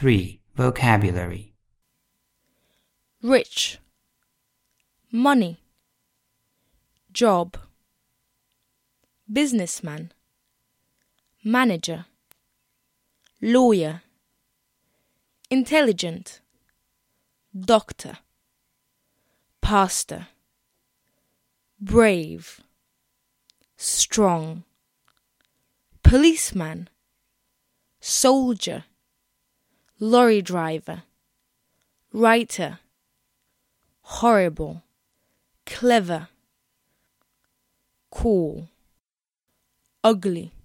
3. Vocabulary. Rich, money, job, businessman, manager, lawyer, intelligent, doctor, pastor, brave, strong, policeman, soldier, lorry driver, writer, horrible, clever, cool, ugly.